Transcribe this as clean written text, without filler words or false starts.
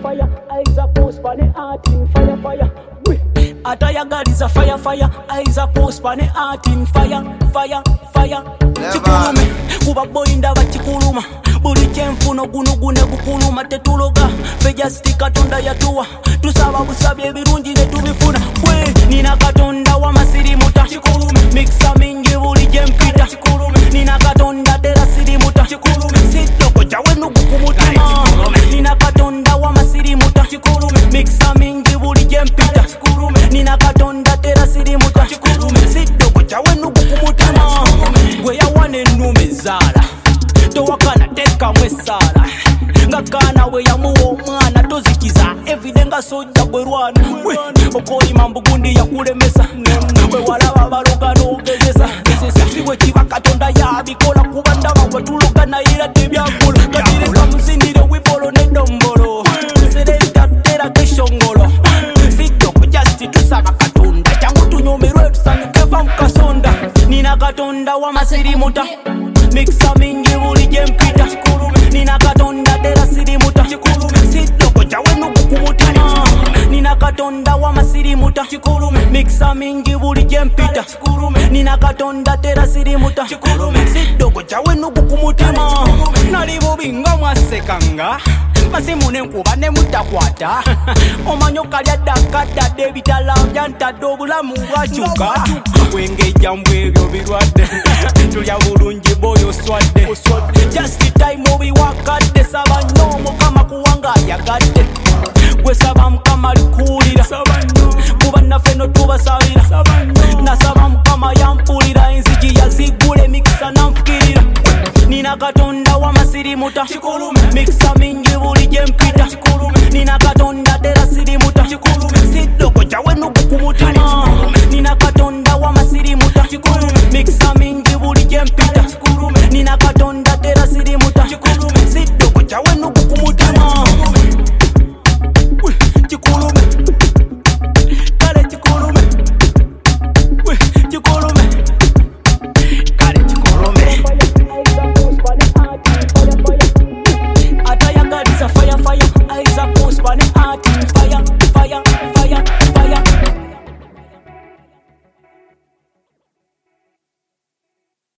fire. Eyes are post for the heart in fire, fire. Atayagaliza fire, fire. Eyes are post for the heart in fire, fire, fire. Chikulume, kuba boy ndaba chikuluma. Buli kyenfuno gunugune bukuluma tetuloga. Fejasti katonda yatuwa. Tusaba busabye ebirungi ne tubifuna. Bwe nina katonda wa masirimuta. Chikulume, mixa mingi buli gyempita. Chikulume, nina katonda tera sirimuta. Chikulume, sitoko chawe nugukumutima. Nina katonda wa masirimuta. Chikulume, mixa mingi buli gyempita. Chikulume, nina katonda tera sirimuta. Chikulume, sitoko chawe nugukumutima. Gwe yawane nume zala. Towakana teka mwesala. Ngakana we yamuwa omwana tozikiza evidenga sojja gwerwana. Okoli mambugundi yakulemesa. We walaba baloga n'ogezesa. Siwe kiba katonda yabikola kuba ndaba wetuloga nayira tebyagula. Katireka muzindire wibolo nedombolo. Sereta tera keshongolo. Sijoko just tusaba katonda. Changu tunyomerwe tusanyuke fa mukasonda. Nina katonda wa masirimuta. Mixa mingi buli gyempita. Nina katonda tera sirimuta. Sitoko chawe nugukumutima. Nina katonda wa masirimuta. Mixa mingi buli gyempita. Nina katonda tera sirimuta. Sitoko chawe nugukumutima. Nali bubi nga mwasekanga. Masimu nenkuba ne mutakwata. Omanyo kalya dakadde ebitala byantadde obulamu bwakyuka. Wengejja mbwe ebyo birwadde. Tulya bulungi boyo swadde. Just time obi wakadde. Saba nnyo Mukama kuwanga yagadde. Gwe saba Mukama likuwulira. Kuba naffe no tubasabira. Nasaba Mukama yampulira. Enzigi yazigula emikisa nanfukirira. Nina katonda wa masirimuta. Mixa mingi buli gyempita.